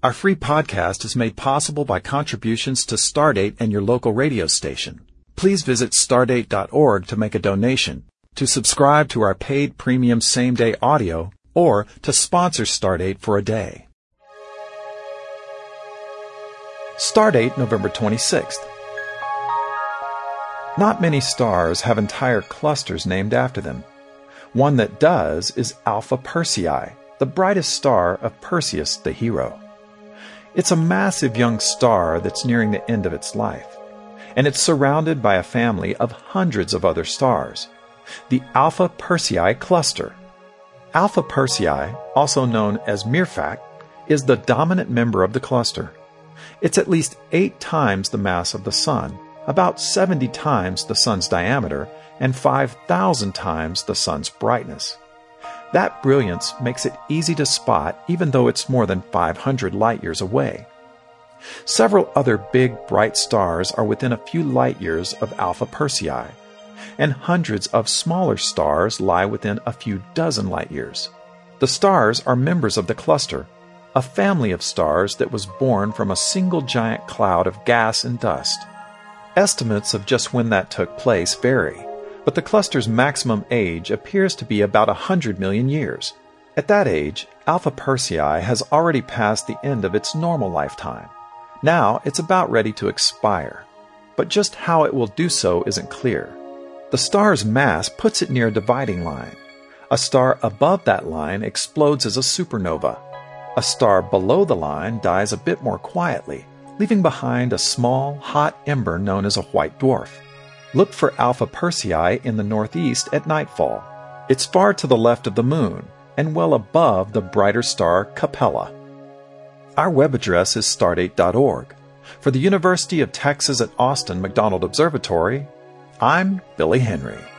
Our free podcast is made possible by contributions to Stardate and your local radio station. Please visit stardate.org to make a donation, to subscribe to our paid premium same-day audio, or to sponsor Stardate for a day. Stardate, November 26th. Not many stars have entire clusters named after them. One that does is Alpha Persei, the brightest star of Perseus the hero. It's a massive young star that's nearing the end of its life, and it's surrounded by a family of hundreds of other stars, the Alpha Persei cluster. Alpha Persei, also known as Myrfak, is the dominant member of the cluster. It's at least 8 times the mass of the Sun, about 70 times the Sun's diameter, and 5,000 times the Sun's brightness. That brilliance makes it easy to spot even though it's more than 500 light-years away. Several other big, bright stars are within a few light-years of Alpha Persei, and hundreds of smaller stars lie within a few dozen light-years. The stars are members of the cluster, a family of stars that was born from a single giant cloud of gas and dust. Estimates of just when that took place vary, but the cluster's maximum age appears to be about 100 million years. At that age, Alpha Persei has already passed the end of its normal lifetime. Now it's about ready to expire, but just how it will do so isn't clear. The star's mass puts it near a dividing line. A star above that line explodes as a supernova. A star below the line dies a bit more quietly, leaving behind a small, hot ember known as a white dwarf. Look for Alpha Persei in the northeast at nightfall. It's far to the left of the Moon, and well above the brighter star Capella. Our web address is stardate.org. For the University of Texas at Austin McDonald Observatory, I'm Billy Henry.